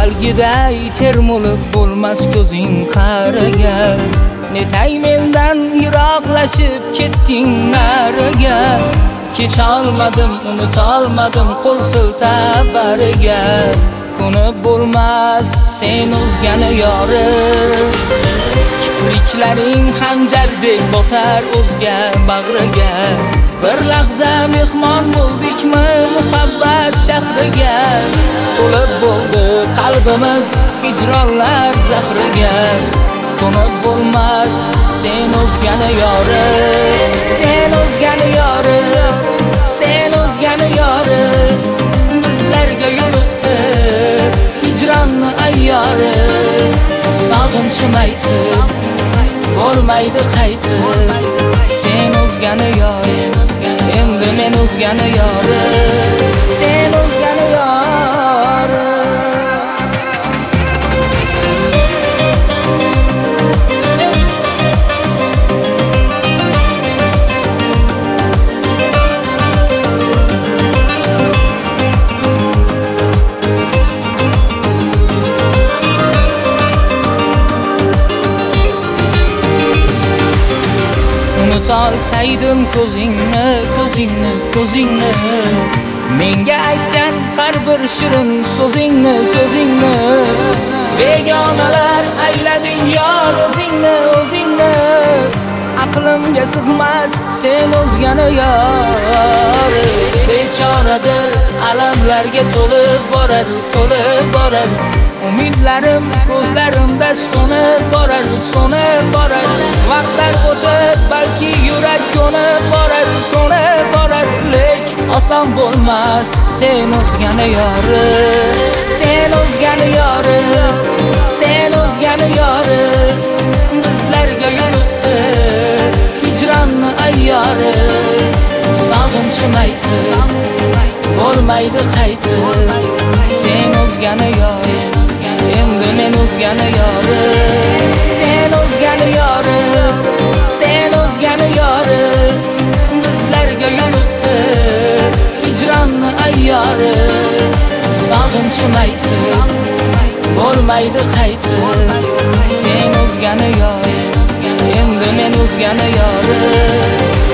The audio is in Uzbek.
Algiday termulib bo'lmas ko'zing qaraga. Netay mendan yiroqlashib ketding nariga. Kecholmadim, unutolmadim qo'l siltab bariga. Ko'nib bo'lmas sen o'zgani yorim. Kipriklaring xanjardek botar o'zga bag'riga. Bir lahza mehmon bo'ldikmi muhabbat shahriga. To'lib bo'ldi qalbimiz hijronlar zahriga. Ko'nib bo'lmas sen o'zgani yorim. Sen o'zgani yorim. Sen o'zgani yorim. Bizlarga yo'liqdi hijronni ayyori. Sog'inchim aytib bo'lmaydi qaytib. Sen o'zgani yorim. Endi men o'zgani yorim. Sen o'zgani yorim. Unutolsaydim ko'zingni menga aytgan har bir shirin so'zingni begonalar aylading yor o'zingni aqlimga sig'mas sen o'zgani yor. Bechora dil alamlarga to'lib borar umidlarim ko'zlarimda so'nib borar vaqtlar o'tib balki yurak ko'nib borar lek oson bo'lmas sen o'zgani yorim. Sen o'zgani yorim. Sen o'zgani yorim. Bizlarga yo'liqdi hijronni ayyori. Sog'inchim aytib bo'lmaydi qaytib. Sen o'zgani yorim. Endi men o'zgani yorim. Sen o'zgani yorim. Sen o'zgani yorim. Bizlarga yo'liqdi hijronni ayyori. Sog'inchim aytib bo'lmaydi qaytib. Sen o'zgani yorim. Endi men o'zgani yorim.